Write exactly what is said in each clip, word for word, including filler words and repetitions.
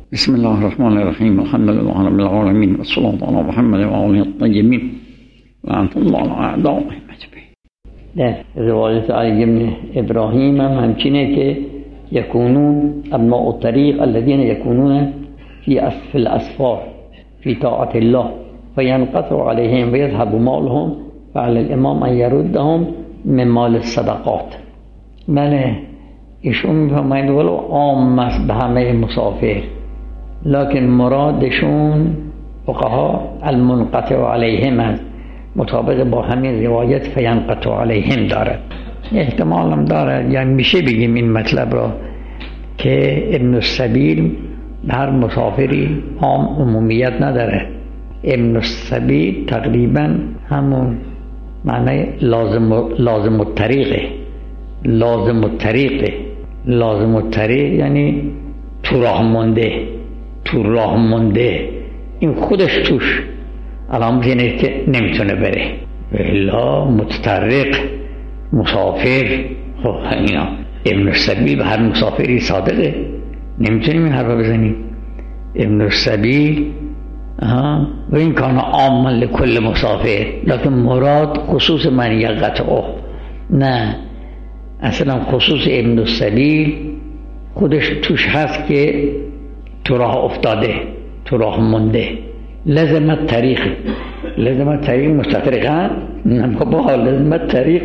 بسم الله الرحمن الرحیم. الحمد لله رب العالمین و صلی الله علی محمد و آله الطیبین و لعنة الله علی اعدائهم اجمعین. در روایت علی بن ابراهیم هم همچینه که یکونون ابناء الطریق الذین یکونون فی اسفل الاسفار فی طاعت الله فینقطع علیهم و یذهب مالهم فعلى الامام ان یردهم من مال الصدقات. بله، ایشون میفرمایند ولو عام است به همه مسافر، لکن مرادشون فقها المنقطع علیهم است، مطابق با همین روایت فینقطع علیهم دارد. احتمال هم دارد، یعنی میشه بگیم این مطلب را که ابن السبیل هر مسافری عام عمومیت نداره. ابن السبیل تقریبا همون معنی لازم لازم الطریقه لازم الطریقه لازم الطریق یعنی تو راه مونده تو راه مونده این خودش توش علامت اینه که نمیتونه بره. الا متطرق مسافر، خب اینا ابن السبیل هر مسافری صادقه، نمیتونیم این حرف بزنیم. ابن السبیل ها و این کان عاما لکل مسافر، لکن مراد خصوص من یقطعه، نه اصلا خصوص ابن السبیل خودش توش هست که تو راه افتاده، تو راه مونده. لازمت طریق لازمت طریق مستطرقان، نه بابا، لازمت طریق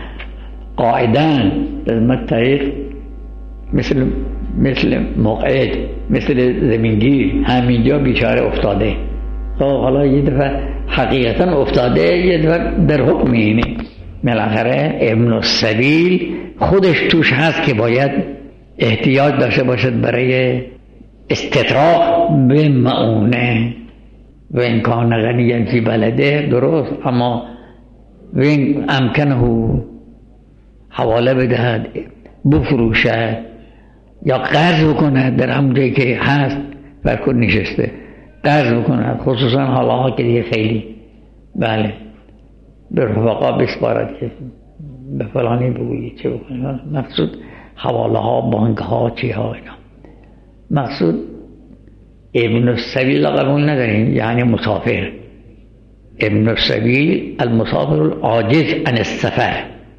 قاعدان، لازمت طریق مثل مثل مقعد، مثل زمینگیر، همینجا بیچاره افتاده. خب حالا یه دفعه حقیقتا افتاده، یه دفعه در حکم اینه. بالاخره ابن السبیل خودش توش هست که باید احتیاج داشته باشد برای استطراق به معونه و این کان غنی فی بلده، درست، اما و این امکنه حواله بدهد، بفروشد یا قرض بکند در همونجایی که هست برکن نشسته، قرض بکند، خصوصا حالا که دیگه خیلی بله به رفقا بسپارد که به فلانی بگویی چه بکنید. مقصود حواله ها، بانک ها، چی ها اینا. مقصود ابن السبیل قبول نداریم، یعنی مسافر. ابن السبیل المسافر العاجز عن السفر.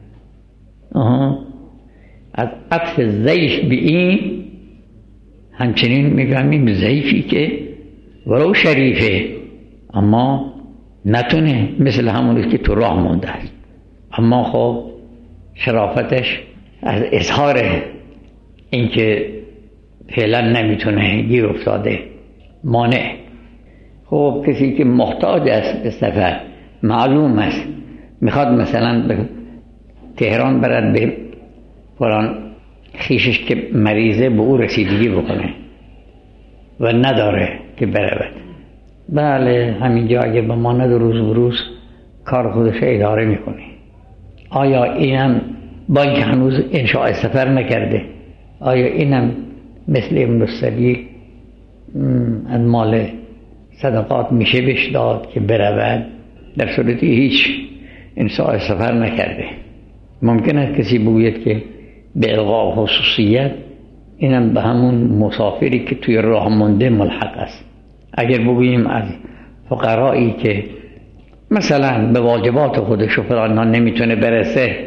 آها. از عطف ضعیف به این همچنین میفهمیم ضعیفی که ولو شریفه اما نتونه، مثل همونی که تو راه مونده است، اما خب شرافتش از اظهار اینکه فعلا نمیتونه گیر افتاده مانع. خب کسی که محتاج است به سفر، معلوم است میخواد مثلا به تهران برد، به فلان خیشش که مریضه به او رسیدگی بکنه و نداره که برود، بله همینجا اگه به ماند روز بروز کار خودش اداره میکنه. آیا اینم با اینکه هنوز انشاء سفر نکرده، آیا اینم مثل ابن السبیل از مال صدقات میشه بهش داد که برود، در صورتی هیچ انشاء سفر نکرده؟ ممکن است کسی بگوید که به الغاء خصوصیت اینم به همون مسافری که توی راه مونده ملحق است. اگر بگوییم از فقرایی که مثلا به واجبات خودش و فلان نمیتونه برسه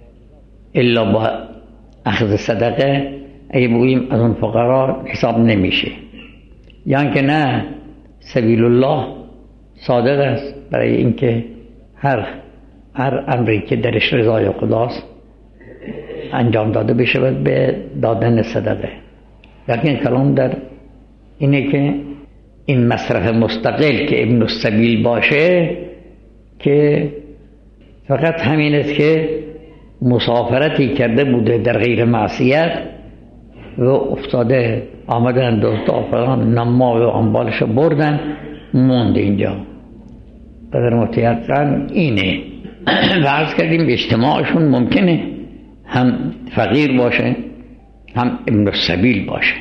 الا با اخذ صدقه، اگه بگوییم از اون فقرا حساب نمیشه. یعنی که نه، سبیل الله صادق است برای اینکه هر هر امری که درش رضای خداست انجام داده بشه به دادن صدقه. لیکن کلام در اینه که این مصرف مستقل که ابن السبیل باشه که فقط همین است که مسافرتی کرده بوده در غیر معصیت و افتاده، آمدن دوستا فلان نما و انبالش بردن، موند اینجا. قدر متیقن اینه. و عرض کردیم اجتماعشون ممکنه هم فقیر باشه هم ابن السبیل باشه.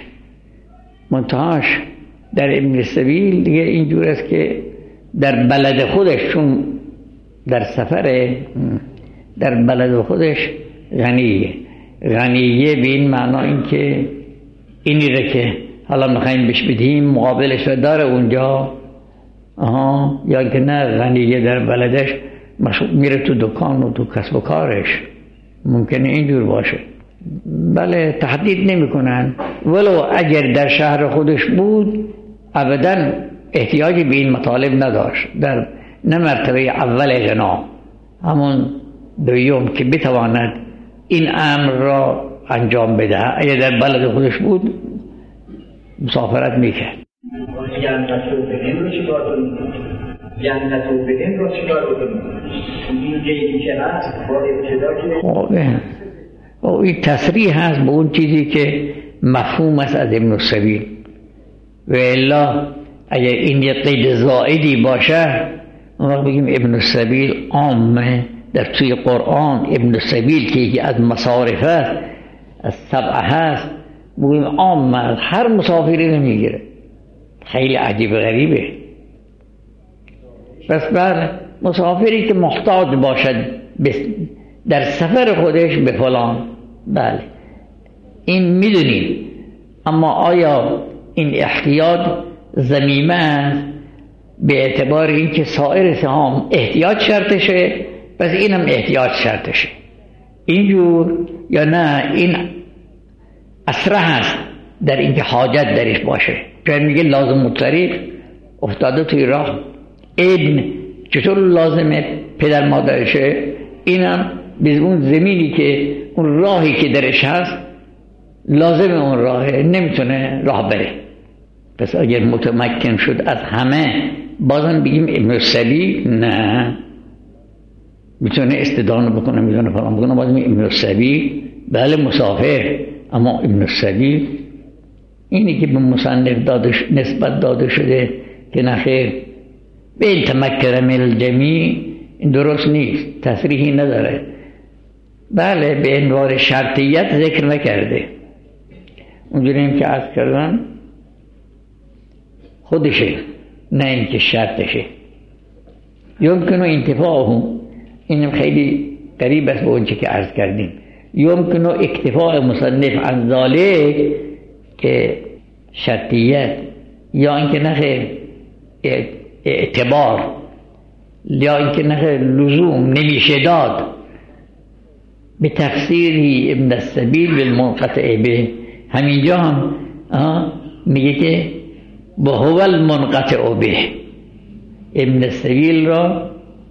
منتهاش در ابن السبیل دیگه اینجور است که در بلد خودش، چون در سفره، در بلد خودش غنیه. غنیه به این معنا این که اینی را که حالا میخواییم بهش بدیم مقابلش رو داره اونجا؟ آها. یا که نه غنیه در بلدش میره تو دکان و تو کسب و کارش، ممکنه اینجور باشه. بله تهدید نمی کنن، ولو اگر در شهر خودش بود ابدا احتیاجی به این مطالب نداشت، در نه مرتبه اول غنا، همون دوم که بتواند این امر را انجام بده، اگر در بلد خودش بود مسافرت میکرد. جنت و بدین رو چیکار کنیم؟ جنت و بدین رو چیکار کنیم؟ این جیدی که هست با ابتدا که خب این تصریح هست به اون چیزی که مفهوم است از ابن السبیل، و الا اگر این یه قید زائدی باشه اون وقت بگیم ابن السبیل عامه. در توی قرآن ابن السبیل که یکی از مصارف است، از سبعه هست، بگیم عامه، از هر مسافری رو میگیره. خیلی عجیب غریبه. پس بر مسافری که محتاج باشد در سفر خودش به فلان، بله این میدونیم، اما آیا این احتیاج ضمیمه است به اعتبار اینکه سایر سهام احتیاج شرطشه، پس اینم احتیاج شرطشه اینجور، یا نه این اسره هست در اینکه حاجت درش باشه؟ چون میگه لازم الطریق افتاده توی راه، ابن چطور لازمه پدر مادرشه؟ اینم به اون زمینی که اون راهی که درش هست لازم اون راهه، نمیتونه راه بره. پس اگر متمکن شد از همه بازم بگیم ابن السبیل؟ نه، میتونه استدانه بکنه، میتونه فلان بکنه، بازم ابن السبیل بله مسافر، اما ابن السبیل اینی که به مصنف دادش نسبت داده شده که نخیر به این تمکن من الجمیع، این درست نیست، تصریحی نداره. بله به عنوان شرطیت ذکر نکرده، اونجوریم که عرض کردم خودشه، نه اینکه شرطشه. یمکنو انتفاعه، اینم خیلی قریب است به اونچه که عرض کردیم. یمکنو اکتفاء مصنف عن ذالک که شرطیت، یا اینکه نخیر اعتبار، یا اینکه نخیر لزوم نمیشه داد به تفسیری ابن السبیل بالمنقطع به. همینجا هم میگه که با هو المنقطع به، ابن السبیل را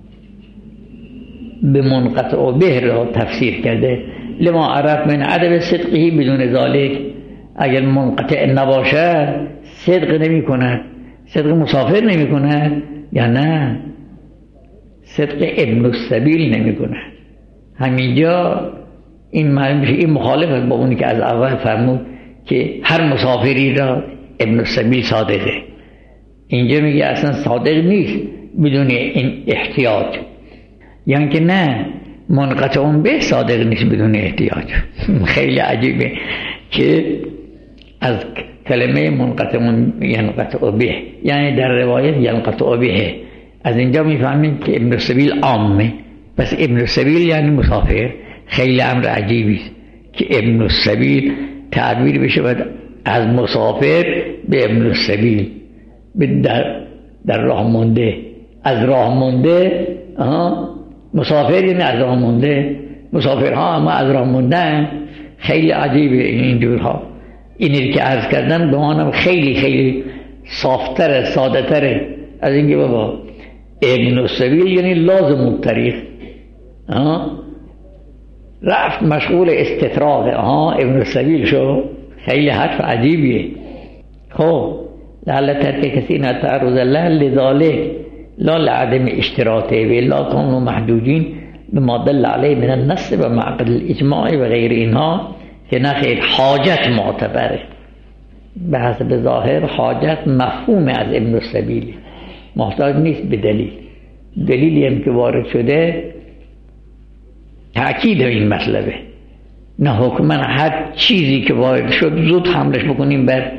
به منقطع به را تفسیر کرده. لما عرف من عدم صدقه بدون ذالک، اگر منقطع نباشه صدق نمی کند، صدق مسافر نمی کند، یا نه صدق ابن السبیل نمی کند. همینجا این معلوم میشه این مخالفت با اونی که از اول فرمود که هر مسافری را ابن السبیل صادقه. اینجا میگه اصلا صادق نیست بدون این احتیاج، یعنی که نه منقطع به صادق نیست بدون احتیاج. خیلی عجیبه که از کلمه منقطع ینقطع به، یعنی در روایت ینقطع به، از اینجا میفهمیم که ابن السبیل عامه، پس ابن السبیل یعنی مسافر. خیلی امر عجیبی است که ابن السبیل تعبیر بشه از مسافر به ابن السبیل، در, در راه مونده، از راه مونده. مسافر یعنی از راه مونده، مسافرها اما از راه مونده. خیلی عجیبه اینجورها. اینی که عرض کردم به مانم خیلی خیلی صافتره، ساده تره از اینکه بابا ابن السبیل یعنی لازم الطریق، رفت مشغول استطراق ها ابن السبیل شو. خیلی حرف عجیبیه. خب لعل ترک کسی نتعرض الله لذالک لا لعدم اشتراطه و لا کانوا محدودین بما دل علیه من النص و معقد الاجماع و غیر اینها، که نخیر حاجت معتبره. به حسب ظاهر حاجت مفهوم از ابن السبیل، محتاج نیست به دلیل. دلیلی هم که وارد شده تأکید این مطلبه، نه حکما هر چیزی که وارد شد زود حملش بکنیم بر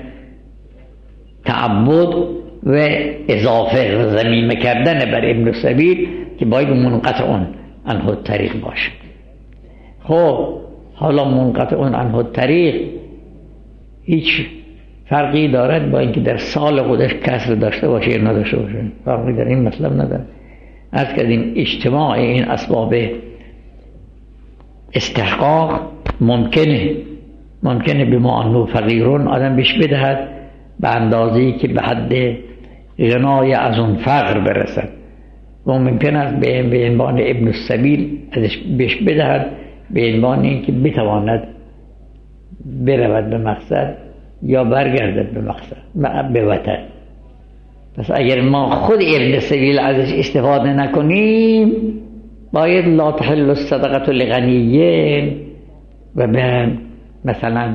تعبد و اضافه و ضمیمه کردن بر ابن السبیل که باید منقطع عنه الطریق باشه. خب حالا منقطع عنه الطریق هیچ فرقی دارد با اینکه در سال خودش کسر داشته باشه یا نداشته باشه، فرقی در این مطلب نداره. از کردیم اجتماع این اسباب استحقاق ممکنه ممکنه به ما انو فقیرون آدم بهش بدهد به اندازه‌ای که به حد غنای از اون فقر برسد و ممکن است به عنوان ابن السبیل ازش بهش بدهد به عنوان اینکه بتواند برود به مقصد یا برگردد به مقصد به وطن. پس اگر ما خود ابن السبیل ازش استفاده نکنیم باید لا تحل الصدقه لغنیین و به مثلا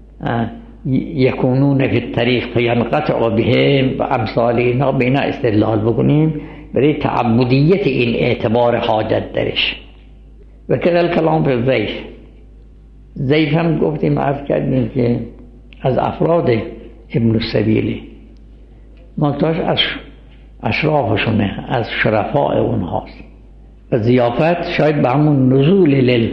یکونون فی الطریق فینقطع بهم و امثال اینا به اینا استدلال بکنیم برای تعبدیت این اعتبار حاجت درش. و کذل کلام به ضیف. ضیف هم گفتیم عرض کردیم که از افراد ابن السبیلی منتاش از اشرافشونه، از شرفاء اونهاست و ضیافت شاید به همون نزول لل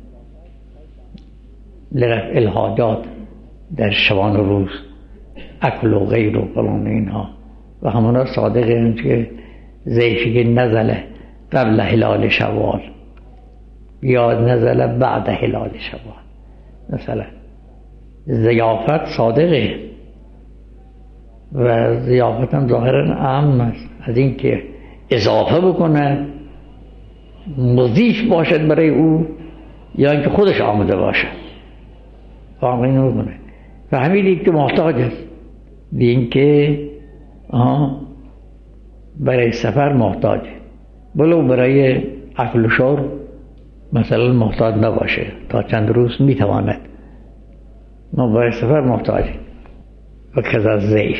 لرفع الحاجات در شبان و روز، اکل و غیر و فلان اینها و همونا صادقه این که ضیفی که نزله قبل هلال شوال یا نزله بعد هلال شوال مثلا ضیافت صادقه و ضیافت هم ظاهرا اهم است از این که اضافه بکنه مضیف باشد برای او یا اینکه خودش آمده باشد واقعی نمیکنه و همین که محتاج است به این که برای سفر محتاجه بلو برای اکل و شرب مثلا محتاج نباشه تا چند روز میتواند ما برای سفر محتاجه و کذا ضیف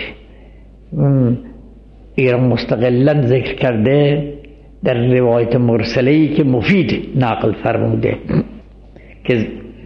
ایران مستقلا ذکر کرده در روایت مرسله‌ای که مفید نقل فرموده که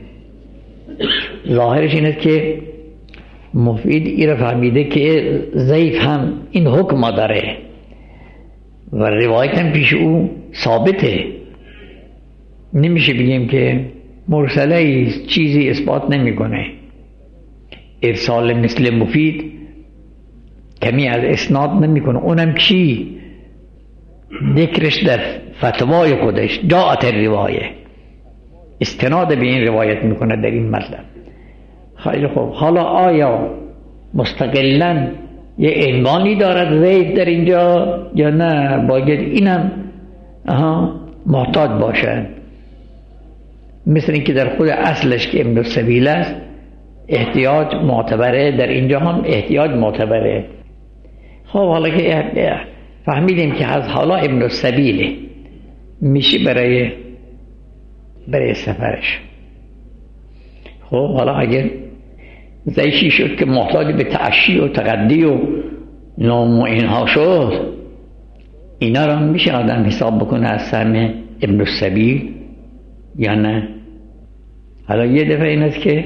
ظاهرش اینه که مفید ایران فهمیده که ضیف هم این حکم داره و روایت هم پیش او ثابته. نمیشه بگیم که مرسله چیزی اثبات نمیکنه. ارسال مثل مفید کمی از اسناد نمیکنه. اونم چی؟ ذکرش در فتوای خودش جاءت الروایه استناد به این روایت میکنه در این مطلب. خیلی خوب، حالا آیا مستقلاً یه عنوانی دارد ضیف در اینجا یا نه باید اینم آها محتاج باشد؟ مثل اینکه در خود اصلش که ابن السبیل است احتیاج معتبره، در اینجا هم احتیاج معتبره. خب حالا که فهمیدیم که از حالا ابن السبیل میشه برای برای سفرش. خب حالا اگر زیشی شد که محتاج به تعشی و تقدی و نام و اینها شد، اینا را میشه آدم حساب بکنه از سهم ابن السبیل یا نه؟ حالا یه دفعه این است که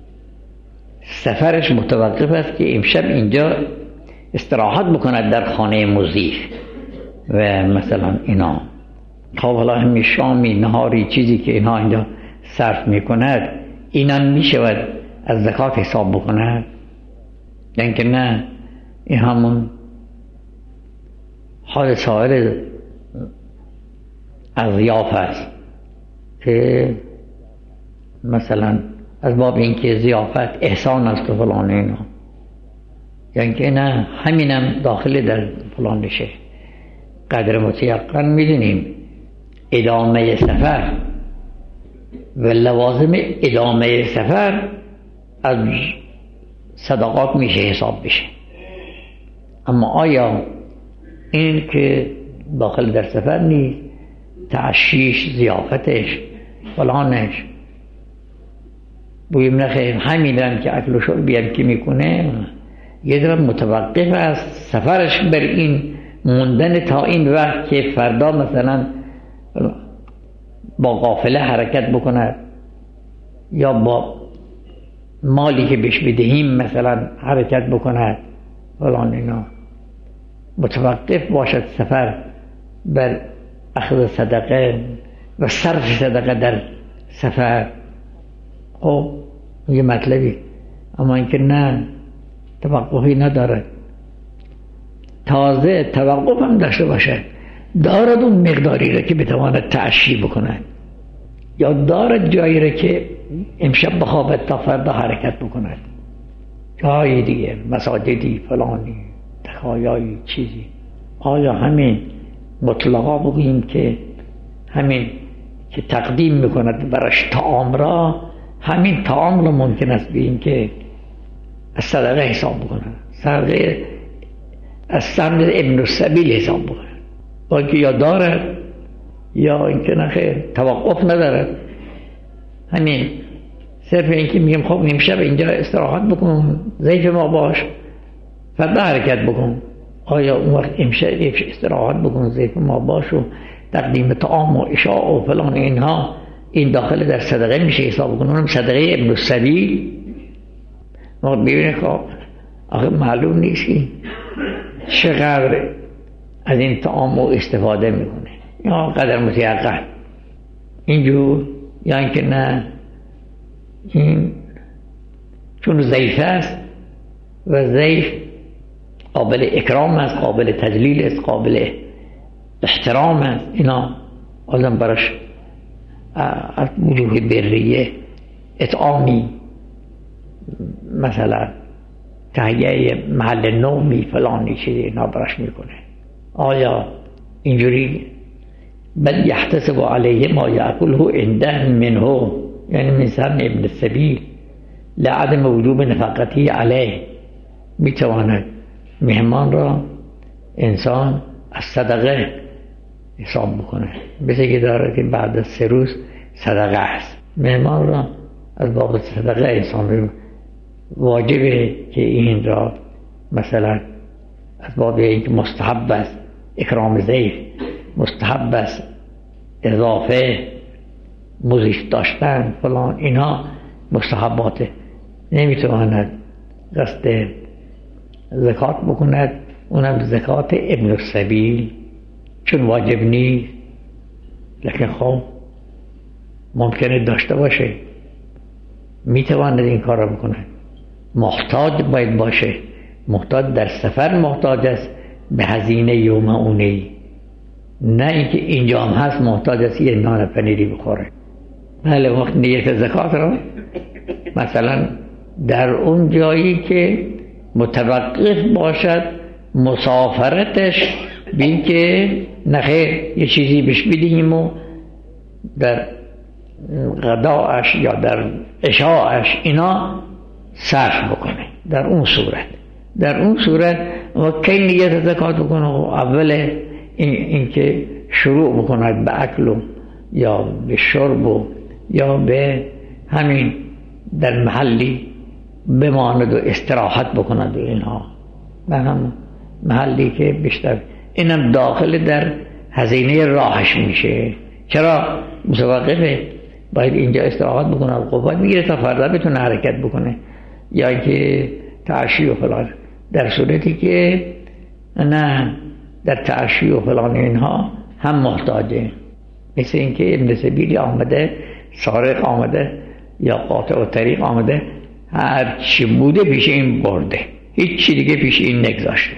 سفرش متوقف است که امشب اینجا استراحت بکند در خانه مضیف و مثلا اینا. خب حالا همین شامی نهاری چیزی که اینها اینجا صرف میکند اینا میشود از زکات حساب بکند؟ یعنی که نه، این همون حال سایر از ضیافت است که مثلا از باب اینکه ضیافت احسان است و فلان اینا، یعنی که نه همینم داخل در فلان بشه. قدر متیقن میدونیم ادامه سفر و لوازم ادامه سفر از صدقات میشه حساب بشه. اما آیا این که داخل در سفر نیست، تعشیش، ضیافتش، فلانش، بویم نخیر همین هم که اکل و شربی هم که میکنه یه در متوقف از سفرش بر این موندن تا این وقت که فردا مثلا با قافله حرکت بکند یا با مالی که بهش بدهیم مثلا حرکت بکند فلان اینا. متوقف باشد سفر بر اخذ صدقه و صرف صدقه در سفر. خب یه مطلبی. اما اینکه نه توقفی ندارد. تازه توقف هم داشته باشد، دارد اون مقداری را که بتواند تعشی بکند، یا دارد جایی را که امشب بخوابد تا فردا حرکت بکند، جایی دیگه، مساجدی فلانی تخایایی چیزی. آیا همین مطلقا بگوییم که همین که تقدیم میکند برش طعام را، همین طعام را ممکن است بگیم که از صدقه حساب بکنن، صدقه از سمت ابن السبیل حساب بکنن، با اینکه یا دارد یا اینکه نخیر توقف ندارد. همین صرف اینکه میگم خب امشب اینجا استراحت بکن، ضعیف ما باش، فردا حرکت بکن. آیا اون وقت امشب استراحت بکن، ضعیف ما باش و تقدیم طعام و عشاء و فلان اینها، این داخل در صدقه میشه حساب بکن؟ اونم صدقه ابن السبیل. ما ببینه که آخه معلوم نیست که چقدر از این طعام استفاده میکنه، یا قدر متیقن اینجور، یا اینکه نه این چون ضعیف است و ضعیف قابل اکرام است، قابل تجلیل است، قابل احترام است، اینا آدم براش از وجوه بریه اطعامی، مثلا تهیه محل نومی فلانی چیزی اینا براش میکنه. آیا اینجوری بل یحتسب علیه ما یأکله عنده منه، یعنی من سهم ابن السبیل لعدم وجوب نفقتی علیه، میتواند مهمان را انسان از صدقه حساب بکنه، مثل که داره که بعد از سه روز صدقه است، مهمان را از باب صدقه انسان واجبه که این را مثلا از باب اینکه مستحب است اکرام ضیف، مستحب است اضافه مضیف داشتن فلان، اینها مستحباته، نمیتواند قصد زکات بکند، اونم زکات ابن السبیل چون واجب نیست، لکن خب ممکنه داشته باشه، میتواند این کار را بکنه. محتاج باید باشه، محتاج در سفر محتاج است به هزینه یوم اونی، نه اینکه اینجا هم هست محتاج است یه نان پنیری بخوره. بله، وقت نیت زکات را مثلا در اون جایی که متوقف باشد مسافرتش، بین که نخیر یه چیزی بهش بدیم و در غداش یا در عشاءش اینا صرف بکنه، در اون صورت در اون صورت و کی نیت زکات بکنه؟ اول این, این که شروع بکند به اکل یا به شرب یا به همین در محلی بماند و استراحت بکند و اینها، به هم محلی که بیشتر اینم داخل در هزینه راهش میشه. چرا متوقفه؟ باید اینجا استراحت بکنه و قوت میگیره تا فردا بتونه حرکت بکنه، یا اینکه تعشی و فلان. در صورتی که نه در تعشی و فلان اینها هم محتاجه، مثل اینکه ابن سبیلی آمده، سارق آمده یا قاطع و طریق آمده، هر چی بوده پیش این برده، هیچ چی دیگه پیش این نگذاشته.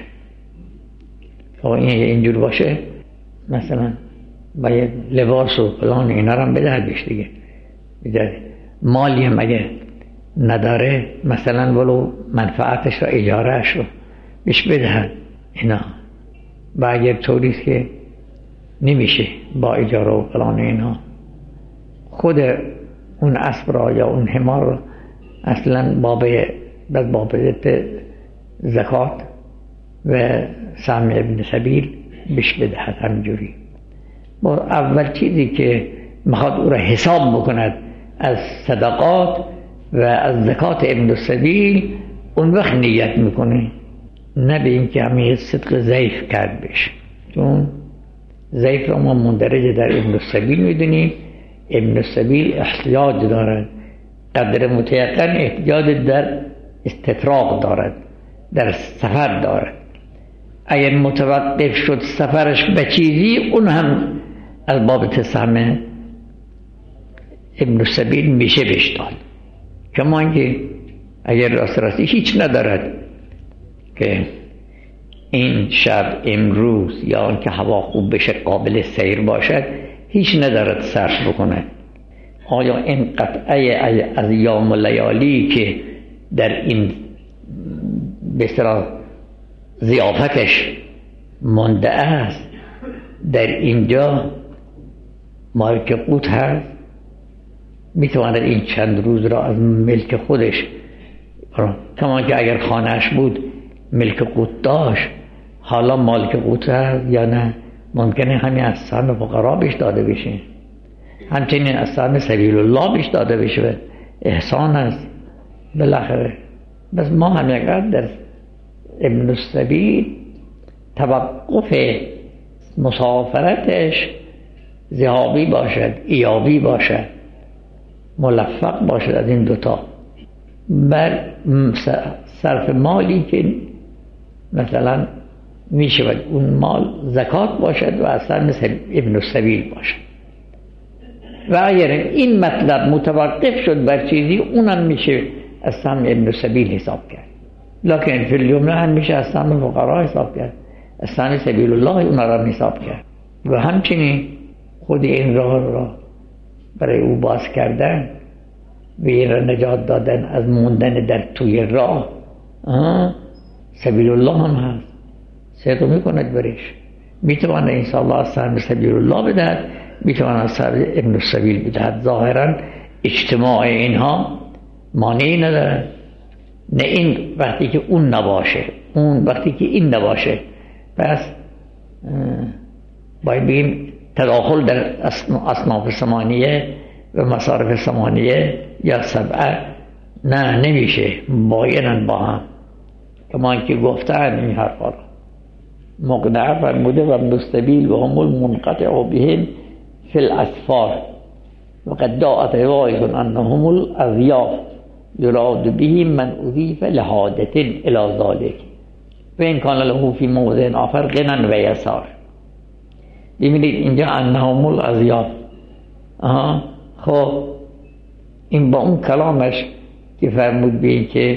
تا این اینجور باشه مثلا باید لباس و فلان اینا رو هم بدهد بیش دیگه، بدهد. مالی هم اگه نداره مثلا ولو منفعتش را اجارهش رو بیش بدهد اینا. و اگر طوریست که نمیشه با اجاره و فلان اینا، خود اون اسب را یا اون حمار را اصلا باب از باب زکات و سهم ابن سبیل بیش بدهد همینجوری. با اول چیزی که میخواد او را حساب بکند از صدقات و از زکات ابن السبیل، اون وقت نیت میکنه، نه به این که همین صدق ضعیف کرد بشه، چون ضعیف را ما مندرج در ابن السبیل میدونیم. ابن السبیل احتیاج دارد، قدر متیقن احتیاج در استطراق دارد، در سفر دارد. اگر متوقف شد سفرش به چیزی، اون هم از باب تسهم ابن السبیل میشه بشتاد. کما اینکه اگر راست راستی هیچ ندارد، که این شب امروز یا آنکه هوا خوب بشه قابل سیر باشد هیچ ندارد صرف بکنه. آیا این قطعه از یام و لیالی که در این بسیار ضیافتش مانده است در اینجا مالک قوت هست، میتواند این چند روز را از ملک خودش، کما که اگر خانهش بود ملک قوت داشت حالا مالک قوت هست یا نه، ممکنه همین از سهم فقرا بهش داده بشه، همچنین از سهم سبیل الله بهش داده بشه، احسان است بالاخره. بس ما همینقدر در ابن السبیل توقف مسافرتش ذهابی باشد ایابی باشد، ملفق باشد از این دوتا، بر صرف مالی که مثلا میشه اون مال زکات باشد و اصلا مثل ابن السبیل باشد. و اگر این مطلب متوقف شد بر چیزی اونم میشه از سهم ابن السبیل حساب کرد، لکن فی الجمله هم میشه از سهم فقرا حساب کرد، از سهم سبیل الله اون را حساب کرد. و همچنین خود این راه را برای او باز کردن و این را نجات دادن از موندن در توی راه سبیل الله هم هست، سعی میکند برش، میتواند انشاءالله از سهم سبیل الله بدهد، میتواند از سهم ابن السبیل بدهد. ظاهرا اجتماع اینها مانعی ندارد، نه این وقتی که اون نباشه اون وقتی که این نباشه، پس باید بگیم تداخل در اصناف ثمانیه و مصارف ثمانیه یا سبعه نه نمیشه، باینن با هم، کما که گفتن این حرفا را مقنع فرموده و ابن السبیل و هم المنقطع بهم فی الاسفار و قد داعت روایت انهم الاضیاف یراد بهم من اضیف لحادت الی ذلک و این کان له فی موضع آخر غنى و یسار. ببینید اینجا انهم الاضیاف، آها خب این با اون کلامش که فرمود به که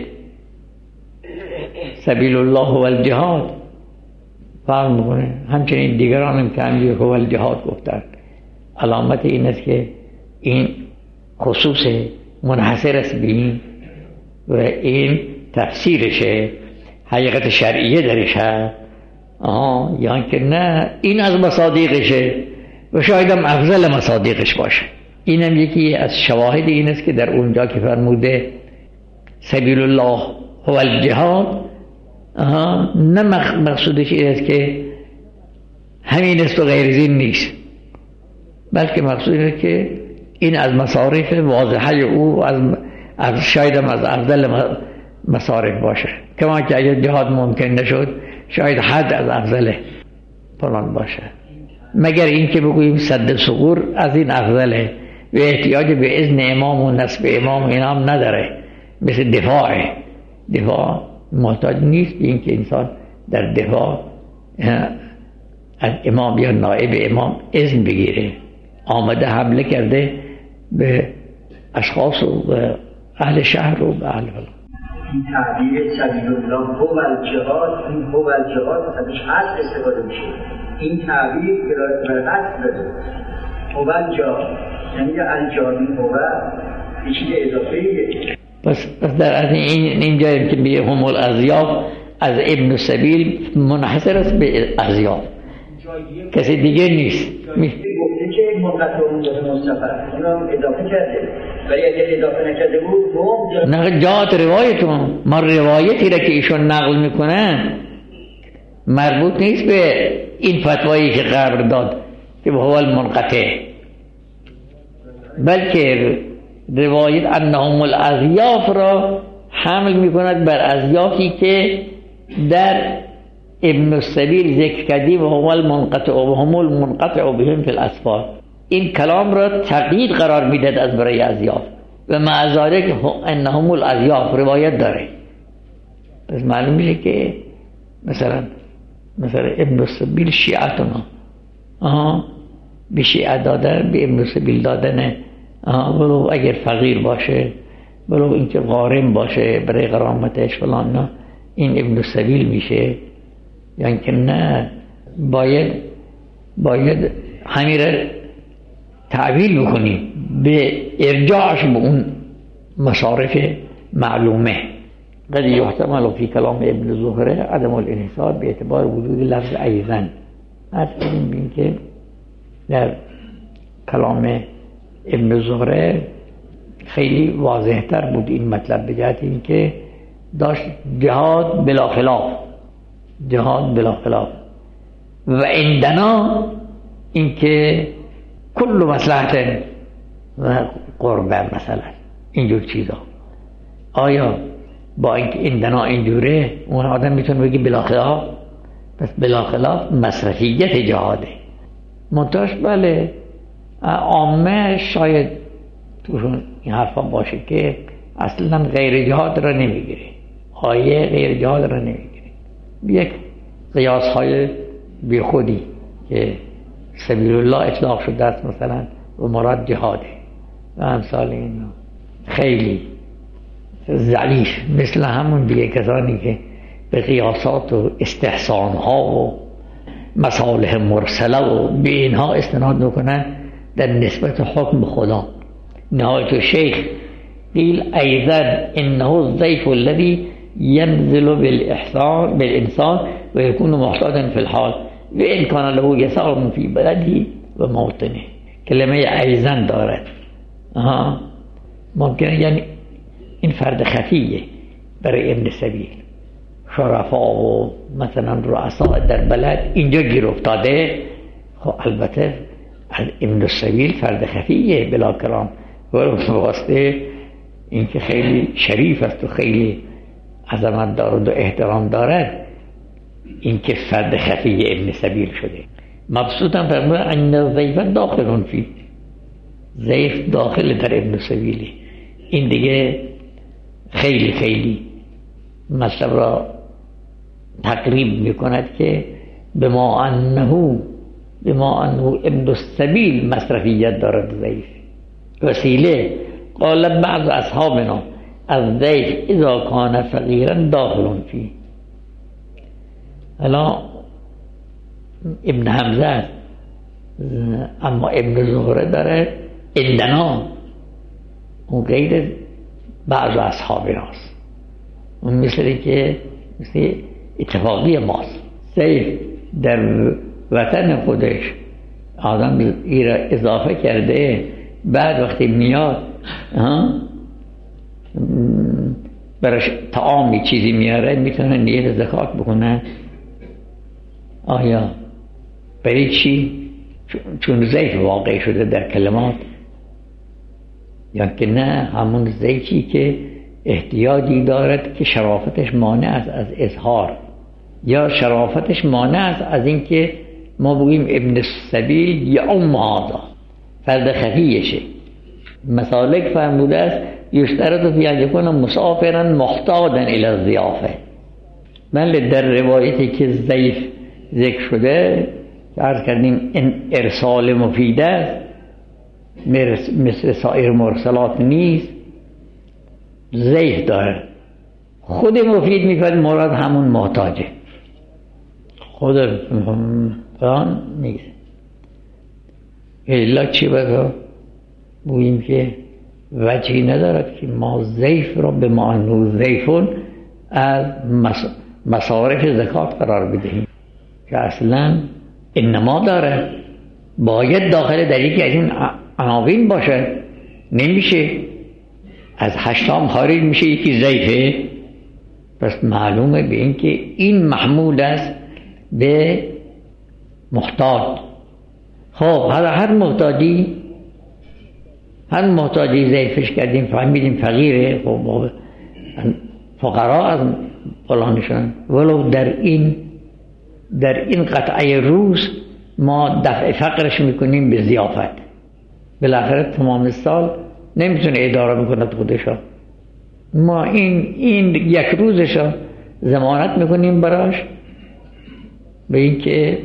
سبیل الله و الجهاد فرق میکنه، همچنین دیگران هم که همجوری هو الجهاد گفتن. علامت این است که این خصوص منحصر است به این و این تفسیرشه، حقیقت شرعیه درش هست، آها یا که نه این از مصادیقشه و شاید هم افضل مصادیقش باشه. این هم یکی از شواهد این است که در اونجا که فرموده سبیل الله هو الجهاد، آها نه مقصودش این است که همین است و غیر زین نیست، بلکه مقصود اینه که این از مصارف واضحه او از از شاید هم از افضل مصارف باشه، کما که اگر جهاد ممکن نشد شاید حد از افضل فلان باشه، مگر این که بگوییم صد ثغور از این افضله و احتیاج به اذن امام و نصب امام این هم نداره، مثل دفاعه، دفاع محتاج نیست این که انسان در دفاع از امام یا نائب امام اذن بگیره، آمده حمله کرده به اشخاص و اهل شهر و به اهل فلان. این تعبیر سبیل الله هو الجهاد، این هو الجهاد ازش هست استفاده میشه، این تعبیر که را هست داره هو الجهاد، یعنی الجهادی هو یه چیز اضافه‌ایه. پس در این اینجایی که میگه هم الاضیاف از ابن السبیل منحصر است به اضیاف، کسی دیگه نیست. گفته که منقطع به مصطفی اون هم اضافه کرده، ولی اگر اضافه نکرده بود نه جات روایتون ما روایتی را که ایشون نقل میکنن مربوط نیست به این فتوایی که قبر داد که هو المنقطع، بلکه روایت انهم الاضیاف را حمل میکند بر اضیافی که در ابن السبیل ذکر کردی و هو المنقطع و هم المنقطع بهم فی الاسفار. این کلام را تقیید قرار میداد از برای اضیاف و مع ذلک انهم الاضیاف روایت داره. پس معلوم میشه که مثلا مثلا ابن السبیل شیعتنا آها به شیعه دادن، به ابن السبیل دادن، ولو اگر فقیر باشه، ولو اینکه غارم باشه برای غرامتش فلان، نه این ابن السبیل میشه، یعنی که نه باید باید همین را تعویل بکنیم به ارجاعش به اون مصارف معلومه. قد یحتمل فی کلام ابن زهره عدم الانحصار به اعتبار وجود لفظ ایضا. از این که در کلام ابن زهره خیلی واضح تر بود این مطلب، به جهت این که داشت جهاد بلا خلاف، جهاد بلا خلاف و عندنا این که کل مصلحت و قربه مثلا اینجور چیزا. آیا با اینکه عندنا اینجوره اون آدم میتونه بگی بلا خلاف؟ پس بلا خلاف مصرفیت جهاده. منتاش بله عامه شاید توشون این حرفا باشه که اصلا غیر جهاد را نمیگیره، آیه غیر جهاد را نمیگیره، یک قیاس های بی خودی که سبیل الله اطلاق شده است مثلا و مراد جهاده و امثال این خیلی ضعیف، مثل همون دیگه کسانی که به قیاسات و استحسان ها و مصالح مرسله و به اینها استناد میکنن در نسبت حکم خدا. نهایت الشیخ قیل ایضا انه الضیف الذي ينزل بالاحسان بالانسان و يكون محتاجا في الحال و ان كان له يسار في بلده و موطنه. کلمه ایضا دارد. آها ممکنه یعنی این فرد خفیه برای ابن سبیل. شرفا و مثلا رؤسا در بلد اینجا گیر افتاده. خب البته ابن السبیل فرد خفیه بلا کرام و واسطه این که خیلی شریف است و خیلی عظمت دارد و احترام دارد، این که فرد خفیه ابن سبیل شده. مبسوطم فرمود ان الضیف داخلون فی، ضیف داخل در ابن سبیلی. این دیگه خیلی خیلی مطلب را تقریب میکند که بما انه بما انه ابن السبیل مصرفیت دارد ضیف وسیله. قال بعض اصحابنا الضیف اذا کان فقیرا داخل فی. الان ابن حمزه اما ابن زهره داره عندنا، اون غیر بعض اصحابناست، اون مثلی که مثل اتفاقی ماست. ضیف در وطن خودش آدم ایرا اضافه کرده، بعد وقتی میاد برش طعامی چیزی میاره میتونه نیت زکات بکنه. آیا برای چی؟ چون ضیف واقع شده در کلمات، یا که نه همون ضیفی که احتیاجی دارد که شرافتش مانع است از اظهار، یا شرافتش مانع است از اینکه ما بگیم ابن السبیل یا ام هذا فرد خفیشه. مسالک فرموده است یشترط فی ان یکون مسافرا محتاجا الی الضیافه. بله در روایتی که ضعیف ذکر شده عرض کردیم این ارسال مفید است، مثل سایر مرسلات نیست، ضعیف داره. خود مفید میکنه مراد همون محتاجه، خود فلان نیست. الا چی بگو بگوییم که وجهی ندارد که ما ضعیف را به معنی ضعیفون از مصارف زکات قرار بدهیم که اصلا انما داره، باید داخل در یکی از این عناوین باشه. نمیشه از هشتام خارج میشه یکی ضعیفه، پس معلومه به این که این محمول است به محتاج. خب هر محتاجی هر محتاجی ضعیفش کردیم فهمیدیم فقیره، خب فقرا از فلانشان، ولو در این در این قطعه روز ما دفع فقرش میکنیم به ضیافت. بالاخره تمام سال نمیتونه اداره بکند خودشا، ما این این یک روزشا ضمانت میکنیم براش به این که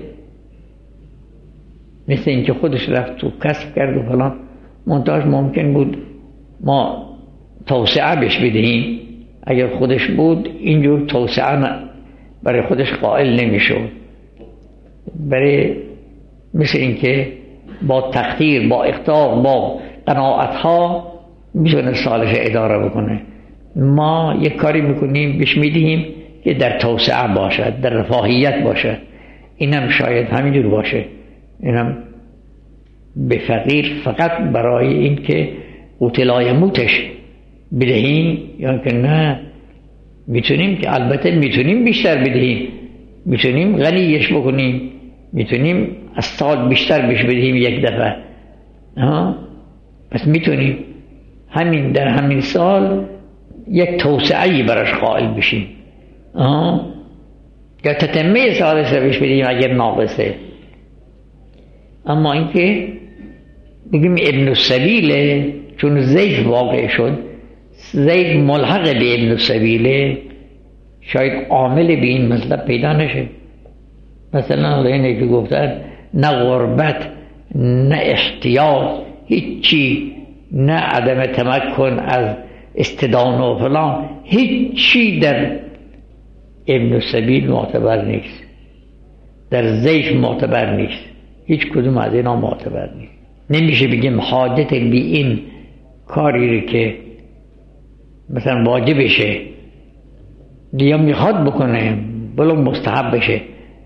مثل این که خودش رفت تو کسب کرد و فلان. منتهاش ممکن بود ما توسعه بهش بدهیم اگر خودش بود اینجور توسعه برای خودش قائل نمیشد. برای مثل اینکه با تقدیر، با اقتدار، با قناعت ها میتونه صالح اداره بکنه. ما یک کاری میکنیم بهش میدیم که در توسعه باشد، در رفاهیت باشد. اینم شاید همینجور باشه، اینم به فقیر فقط برای این که قوت لایموتش بدهیم، یا که نه میتونیم که البته میتونیم بیشتر بدهیم، میتونیم غنیش بکنیم، میتونیم از سال بیشتر بهش بدهیم یک دفعه. ها پس میتونیم همین در همین سال یک توسعه‌ای براش قائل بشیم، ها یا تتمه سالش رو بهش بدهیم اگر ناقصه. اما اینکه بگیم ابن السبیله چون زید واقع شد، زید ملحق به ابن السبیله، شاید عامل به این مطلب پیدا نشه. مثلا اینه که گفتن نه غربت نه احتیاط، هیچی، نه عدم تمکن از استدانه و فلان، هیچی در ابن السبیل معتبر نیست، در زید معتبر نیست، هیچ کدوم از اینا معتبر نیست. نمیشه بگیم حاجت به این کاری که مثلا واجبشه یا میخواد بکنه بلو مستحب بشه،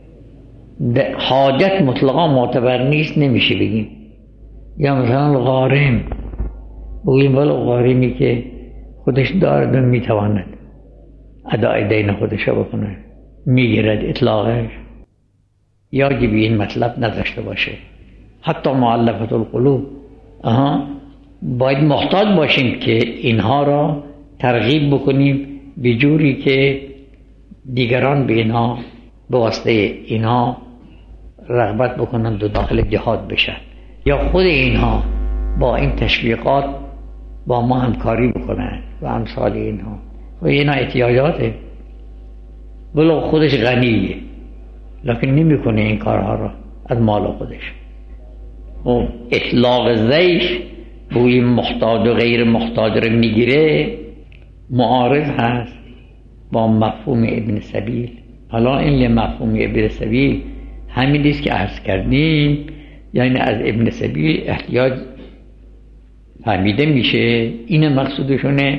حاجت مطلقا معتبر نیست، نمیشه بگیم. یا مثلا غارم بگیم بلو غارمی که خودش دارد و میتواند ادای دین خودش بکنه، میگیرد اطلاقش، یا که به این مطلب نداشته باشه. حتی مؤلفه القلوب آها باید محتاط باشیم که اینها را ترغیب بکنیم به جوری که دیگران به اینها به واسطه اینها رغبت بکنند و داخل جهاد بشن، یا خود اینها با این تشویقات با ما همکاری بکنن و امثال اینها. و اینا احتیاجاته، بلو خودش غنیه لکن نمیکنه این کارها را از مال خودش. و اطلاق زیش بوی محتاج و غیر محتاج رو میگیره، معارض هست با مفهوم ابن سبیل. حالا این مفهوم ابن سبیل همین است که عرض کردیم، یعنی از ابن سبیل احتیاج فهمیده میشه، این مقصودشونه،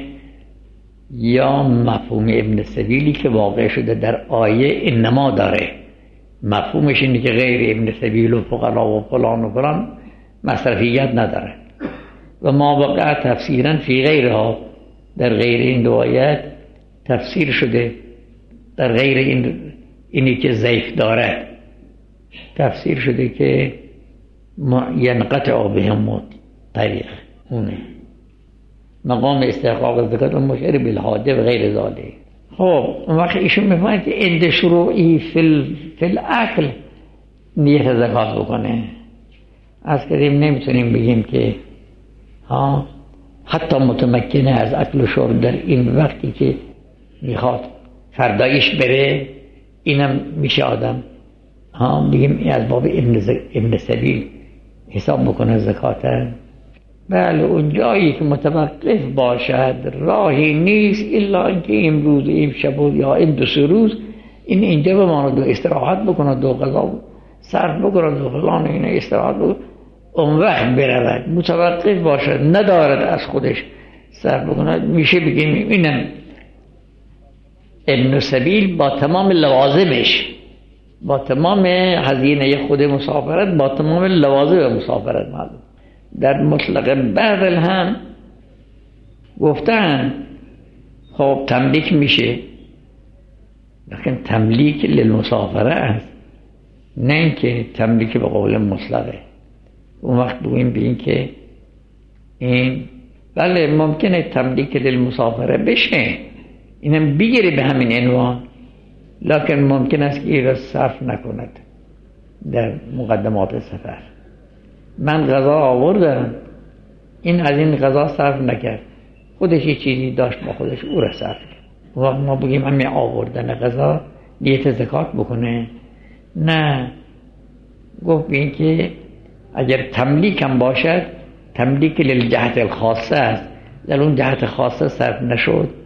یا مفهوم ابن سبیلی که واقع شده در آیه انما داره. مفهومش اینه که غیر ابن سبیل و فقرا و فلان و فلان مصرفیت نداره. و ما وقع تفسیرا فی غیرها، در غیر این دو آیات تفسیر شده، در غیر این اینی که ضعیف داره تفسیر شده که ینقطع بهم طریق، اونه مقام استحقاق زکات و مشعر بالحاجه و غیر ذالک. خب وقتی ایشون میفهمه که عند شروعی فی الاکل نیت زکات بکنه، از کردیم نمیتونیم بگیم که ها حتی متمکنه از اکل و شرب در این وقتی که میخواد فردایش بره، اینم میشه آدم ها بگیم این از باب ابن, ز... ابن سبیل حساب بکنه زکات. بله اون جایی که متوقف باشد راهی نیست الا اینکه امروز امشب یا این دو سه روز این اینجا بماند و استراحت بکنه، دو غذا صرف بکنه و فلان، این استراحت بکنه، اون وقت برود. متوقف باشد ندارد از خودش صرف بکنه، میشه بگیم اینم ابن سبیل با تمام لوازمش، با تمام هزینه خود مسافرت، با تمام لوازم مسافرت. معلوم در مطلق بعض هم گفتن خب تملیک میشه، لیکن تملیک للمسافره است، نه اینکه تملیک به قول مطلقه. اون وقت بگیم به این که این بله ممکنه تملیک للمسافره بشه، اینم بگیره به همین عنوان، لیکن ممکن است که این را صرف نکند در مقدمات سفر. من غذا آوردم، این از این غذا صرف نکرد، خودش یه چیزی داشت با خودش او را صرف کرد. وقت ما بگیم همین آوردن غذا نیت زکات بکنه؟ نه، گفت بین که اگر تملیک هم باشد تملیک للجهت الخاصه است، در اون جهت خاصه صرف نشد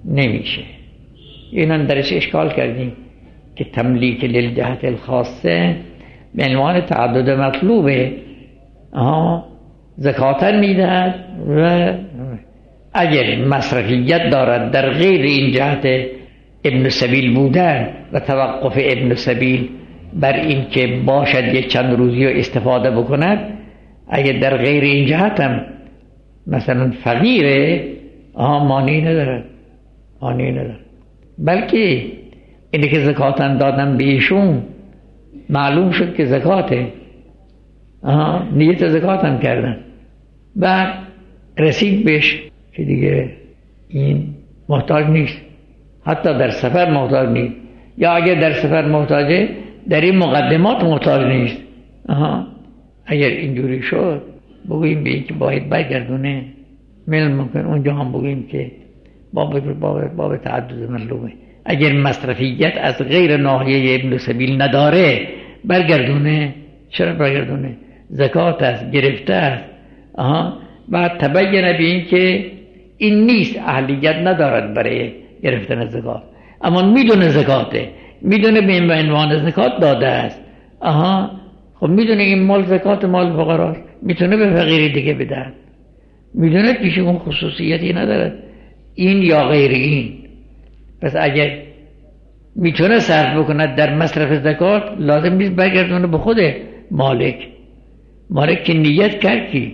نمیشه. اینا درش اشکال کردیم که تملیک للجهت الخاصه به عنوان تعدد مطلوبه. آها زکاتن میدهد و اگر مصرفیت دارد در غیر این جهت ابن سبیل بودن و توقف ابن سبیل بر این که باشد یک چند روزی رو استفاده بکند، اگر در غیر این جهت هم مثلا فقیره، آها مانی ندارد مانی ندارد بلکه اینه که زکاتن دادن به ایشون معلوم شد که زکاته، آها نیت زکاتن کردن، بعد رسید بهش که دیگه این محتاج نیست، حتی در سفر محتاج نیست، یا اگر در سفر محتاجه در این مقدمات محتاج نیست. آها اگر اینجوری شد بگوییم به این که باید برگردونه، من ممکن اونجا هم بگوییم که باب باب باب تعدد مطلوبه. اگر مصرفیت از غیر ناحیه ابن سبیل نداره برگردونه. چرا برگردونه؟ زکات است، گرفته است. آها بعد تبینه به این که این نیست، اهلیت ندارد برای گرفتن زکات، اما میدونه زکاته، میدونه به این عنوان زکات داده است. آها خب میدونه این مال زکات مال فقراست، میتونه به فقیری دیگه بده، میدونه پیش اون خصوصیتی نداره این یا غیر این. پس اگر میتونه صرف بکند در مصرف زکات، لازم نیست برگردونه به خود مالک. مالک که نیت کرد کی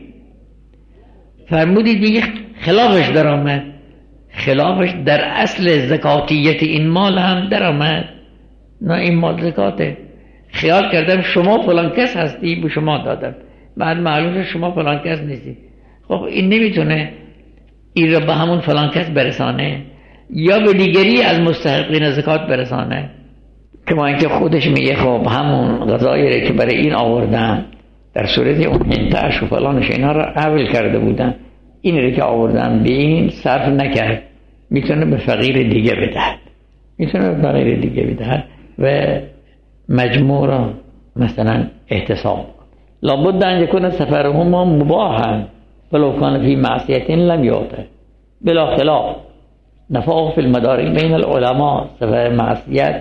فرمودی دیگه خلافش در آمد، خلافش در اصل زکاتیت این مال هم در آمد. نه این مال زکاته، خیال کردم شما فلان کس هستی به شما دادم، بعد معلومه شما فلان کس نیستی. خب این نمیتونه این را به همون فلان کس برسانه یا به دیگری از مستحقین زکات برسانه. کما اینکه خودش میگه خب همون غذایی که برای این آوردن در صورت اون هنتش و فلانش اینا را حول کرده بودن، این را که آوردن به این صرف نکرد، میتونه به فقیر دیگه بدهد، میتونه به فقیر دیگه بدهد و مجموع را مثلا احتساب. لابد ان یکون سفرهما مباحا ولو کان فی معصیت لم یعطه بلا خلاف. نفاق فی المدارک بین العلماء، سفر معصیت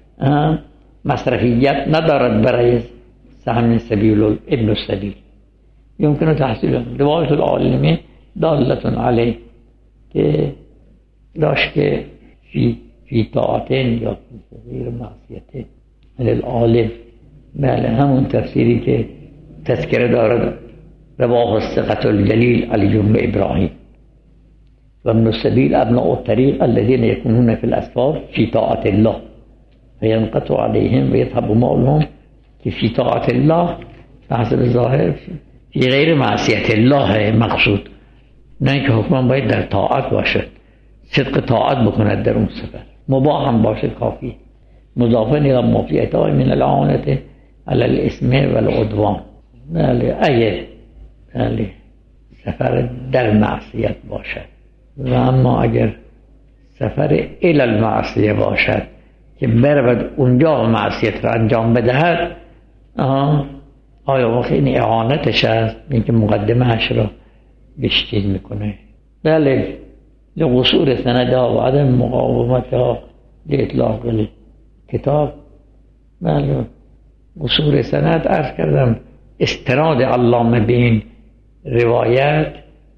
مصرفیت ندارد برای سهم سبیل ابن السبیل. يمكن تحصيل رواية العالم دالة عليه که داشت که فی فی طاعتین یا فی غیر معصیتین للعالم. بله همون تفسیری که تذکره دارد رواه الثقة الجلیل علی بن ابراهیم و ابن السبیل ابناء الطریق الذين يكونون في الاسفار في طاعة الله فينقطع عليهم ويذهب مالهم که فی طاعة الله بحسب الظاهر فی غیر معصیت الله مقصود، نه اینکه حکم باید در طاعت باشد، صدق طاعت بکند در اون سفر، مباح هم باشد کافی. مضافن الی مافیتای من العانت علی الاسم والعدوان. بله اگر بله سفر در معصیت باشد و اما اگر سفر الی المعصیه باشد که برود اونجا معصیت را انجام بدهد، آها آیا وقت این اعانتش هست، این که مقدمهش را بشتید میکنه. بله لقصور سندها و عدم مقاومتها لاطلاق کتاب. بله قصور سند عرض کردم استناد علامه به این روایت،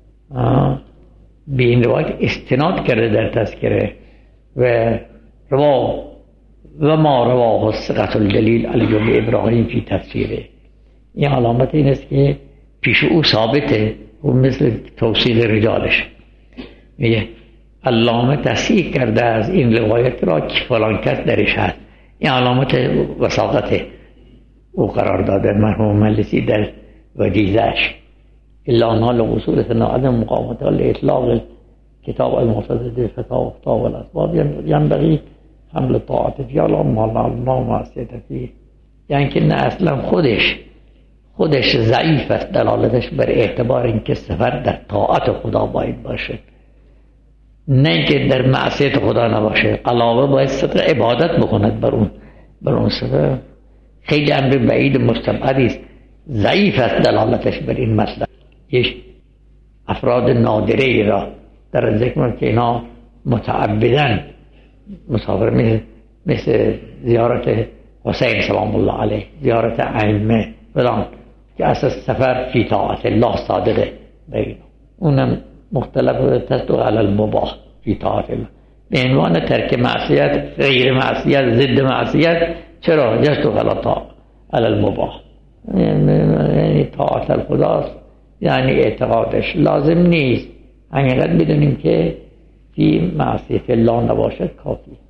به این روایت استناد کرده در تذکره و روا و ما رواه الثقة الجلیل علی بن ابراهیم فی تفسیره. این علامت این است که پیش او ثابته و مثل توصیل رجالش میگه علامه تصحیح کرده از این روایت را که فلان کس درش هست. این علامت وثاقت او قرار داده مرحوم مجلسی در وجیزش. الا نال قصور سنا عدم مقاومت الاطلاق کتاب المعتضد فتاوی و الاسباب ینبغی حمل طاعت فی علام ما معصیت فی. یعنی که نه اصلا خودش خودش ضعیف است، دلالتش بر اعتبار اینکه سفر در طاعت خدا باید باشه، نه اینکه در معصیت خدا نباشه. علاوه باید صدق عبادت بکند بر اون بر اون سفر. خیلی امر بعید مستبعدی است، ضعیف است دلالتش بر این مسئله. یک افراد نادره ای را در ذکر که اینا متعبدن مسافر، مثل, مثل زیارت حسین سلام الله علیه، زیارت ائمه فلان، که اساس سفر فی طاعت الله صادقه بین اونم مختلف تصدق علی المباح فی طاعت الله به عنوان ترک معصیت، غیر معصیت، ضد معصیت. چرا؟ یصدق علی طاعت علی المباح، یعنی طاعت الخداست، یعنی اعتقادش لازم نیست، حقیقت بدونیم که فی معصیت الله نباشد کافی.